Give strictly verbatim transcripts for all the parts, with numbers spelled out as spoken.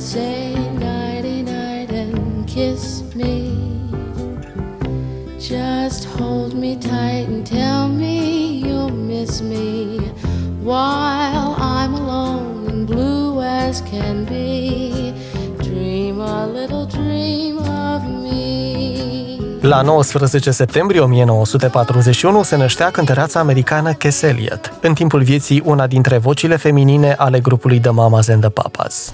say nighty-night and kiss me. Just hold me tight and tell me you'll miss me while I'm alone and blue as can be. Dream a little dream of me. La nouăsprezece septembrie o mie nouă sute patruzeci și unu se năștea cântăreața americană Cass Elliot, în timpul vieții una dintre vocile feminine ale grupului The Mamas and the Papas.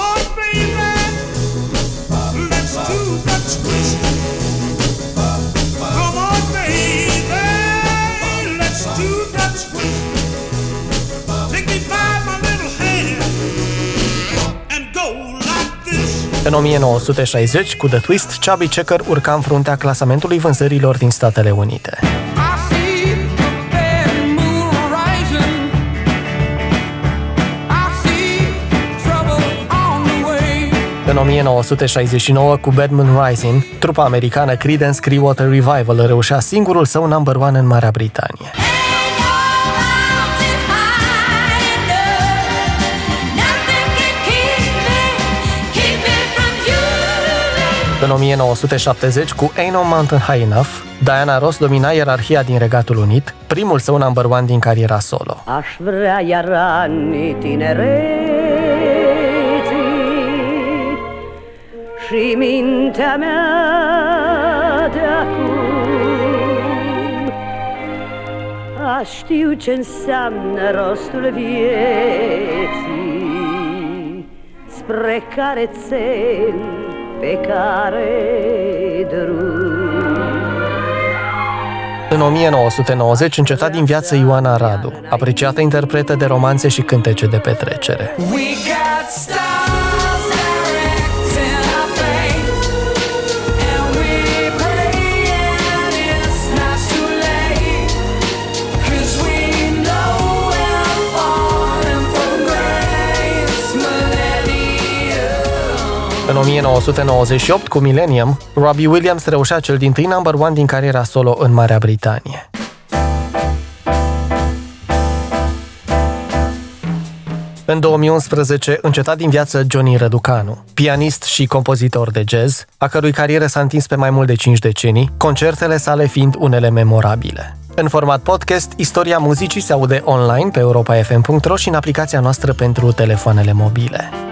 În o mie nouă sute șaizeci, cu The Twist, Chubby Checker urca în fruntea clasamentului vânzărilor din Statele Unite. În o mie nouă sute șaizeci și nouă, cu Bad Moon Rising, trupa americană Creedence Clearwater Revival reușea singurul său number one în Marea Britanie. În o mie nouă sute șaptezeci, cu Ain't No Mountain High Enough, Diana Ross domina ierarhia din Regatul Unit, primul său number one din cariera solo. Aș vrea iar anii tinereții și mintea mea de acum. Aș știu ce înseamnă rostul vieții, spre care țel, pe care drum. În o mie nouă sute nouăzeci înceta din viață Ioana Radu, apreciată interpretă de romanțe și cântece de petrecere. În o mie nouă sute nouăzeci și opt, cu Millennium, Robbie Williams reușea cel dintâi number one din cariera solo în Marea Britanie. În două mii unsprezece înceta din viață Johnny Răducanu, pianist și compozitor de jazz, a cărui carieră s-a întins pe mai mult de cinci decenii, concertele sale fiind unele memorabile. În format podcast, istoria muzicii se aude online pe europa f m punct r o și în aplicația noastră pentru telefoanele mobile.